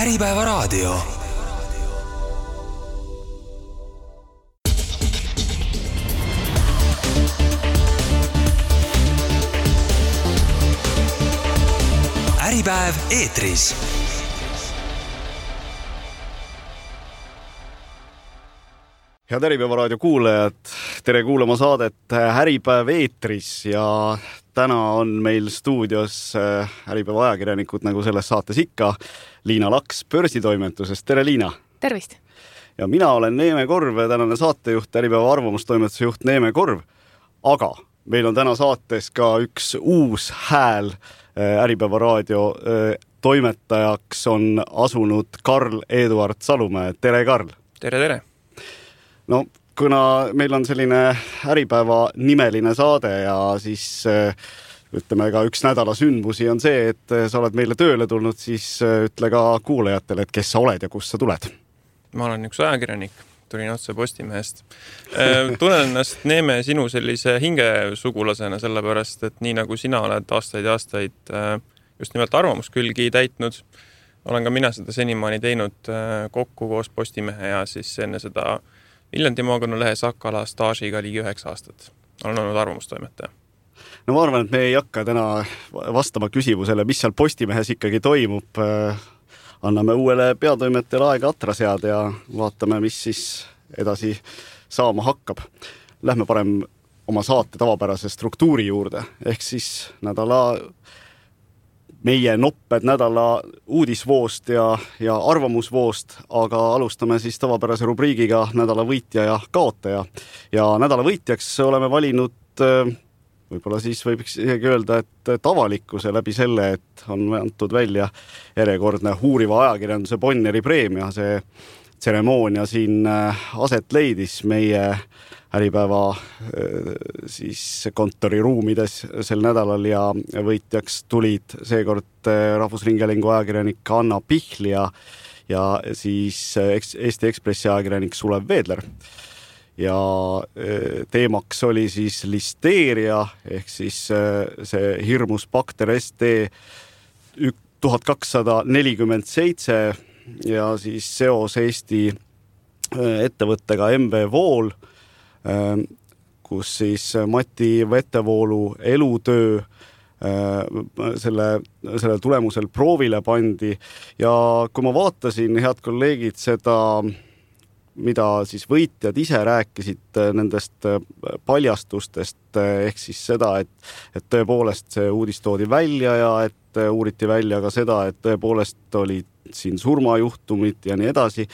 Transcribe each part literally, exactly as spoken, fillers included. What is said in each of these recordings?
Äripäeva raadio. Äripäev eetris. Head Äripäeva raadio kuulajad, tere kuulama saadet Äripäev eetris ja täna on meil stuudios Äripäeva ajakirjanikud, nagu selles saates ikka, Liina Laks börsitoimetusest. Tere Liina! Tervist! Ja mina olen Neeme Korv, tänane saatejuht, Äripäeva arvamustoimetuse juht Neeme Korv, aga meil on täna saates ka üks uus hääl. Äripäeva raadio toimetajaks on asunud Karl Eduard Salumäe. Tere, Karl! Tere, tere! No, kuna meil on selline Äripäeva nimeline saade ja siis ütleme ka üks nädala sündmusi on see, et sa oled meile tööle tulnud, siis ütle ka kuulajatele, et kes sa oled ja kust sa tuled. Ma olen üks ajakirjanik, tulin otse Postimehest. Tunnen ennast, Neeme, sinu sellise hingesugulasena, sellepärast, et nii nagu sina oled aastaid ja aastaid just nimelt arvamuskülgi täitnud, olen ka mina seda senimaani teinud kokku koos Postimehe ja siis enne seda Viljandi maakonnalehe Sakala staažiga ligi üheksa aastat. Olen olnud arvamustoimetaja. No ma arvan, et me ei hakka täna vastama küsimusele, mis seal Postimehes ikkagi toimub. Anname uuele peatoimetajale aega atra seada ja vaatame, mis siis edasi saama hakkab. Lähme parem oma saate tavapärase struktuuri juurde, ehk siis nädala meie nopped nädala uudisvoost ja, ja arvamusvoost, aga alustame siis tavapärase rubriigiga nädala võitja ja kaotaja. Ja nädala võitjaks oleme valinud, võib-olla siis võib isegi öelda, et tavalikkuse läbi selle, et on antud välja järjekordne uuriva ajakirjanduse Bonneri preemia. See tseremoonia siin aset leidis meie Äripäeva siis kontori ruumides sel nädalal ja võitjaks tulid seekord Rahvusringhäälingu ajakirjanik Anna Pihl ja, ja siis Eesti Ekspressi ajakirjanik Sulev Veedler. Ja teemaks oli siis listeeria ehk siis see hirmus bakter S T tuhat kakssada nelikümmend seitse ja siis seos Eesti ettevõttega M V Vool, kus siis Mati Vetevoolu elutöö selle, selle tulemusel proovile pandi. Ja kui ma vaatasin, head kolleegid, seda, mida siis võitjad ise rääkisid nendest paljastustest, ehk siis seda, et, et tõepoolest see uudis toodi välja ja et uuriti välja ka seda, et tõepoolest olid siin surmajuhtumid ja nii edasi.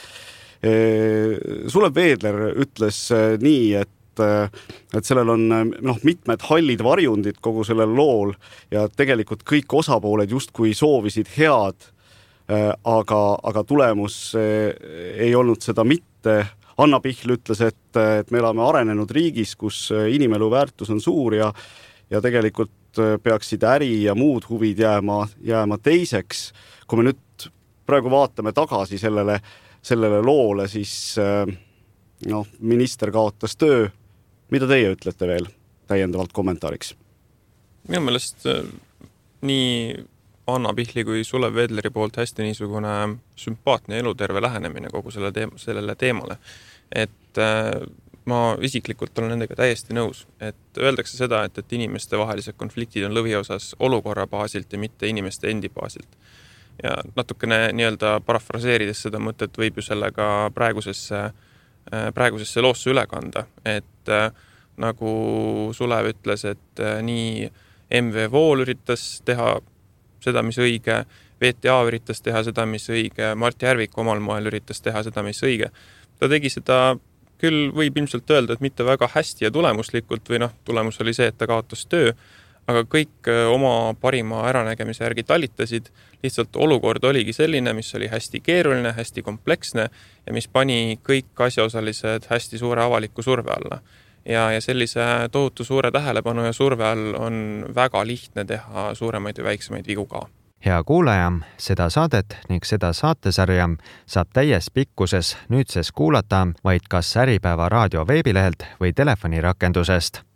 Sulev Veedler ütles nii, et, et sellel on noh, mitmed hallid varjundid kogu sellel lool ja tegelikult kõik osapooled justkui soovisid head, aga, aga tulemus ei olnud seda mitte. Anna Pihl ütles, et, et me elame arenenud riigis, kus inimelu väärtus on suur ja, ja tegelikult peaksid äri ja muud huvid jääma, jääma teiseks. Kui me nüüd praegu vaatame tagasi sellele sellele loole, siis no, minister kaotas töö. Mida teie ütlete veel täiendavalt kommentaariks? Minu meelest nii Anna Pihli kui Sulev Veedleri poolt hästi niisugune sümpaatne eluterve lähenemine kogu selle teema, sellele teemale. Et ma isiklikult olen nendega täiesti nõus. Et öeldakse seda, et, et inimeste vahelised konfliktid on lõviosas olukorra baasilt ja mitte inimeste endi baasilt. Ja natukene nii-öelda parafraseerides seda mõtet võib ju sellega praegusesse, praegusesse loosse üle kanda. Et nagu Sulev ütles, et nii M V Vool üritas teha seda, mis õige, V T A üritas teha seda, mis õige, Mart Järvik omal moel üritas teha seda, mis õige. Ta tegi seda küll, võib ilmselt öelda, et mitte väga hästi ja tulemuslikult või noh, tulemus oli see, et ta kaotas töö, aga kõik oma parima äranägemise järgi talitasid. Lihtsalt olukord oligi selline, mis oli hästi keeruline, hästi kompleksne ja mis pani kõik asjaosalised hästi suure avaliku surve alla. Ja, ja sellise tohutu suure tähelepanu ja surve all on väga lihtne teha suuremaid või väiksemaid vigu ka. Hea kuulaja, seda saadet ning seda saatesarja saab täies pikkuses nüüdses kuulata vaid kas Äripäeva raadio veebilehelt või telefonirakendusest.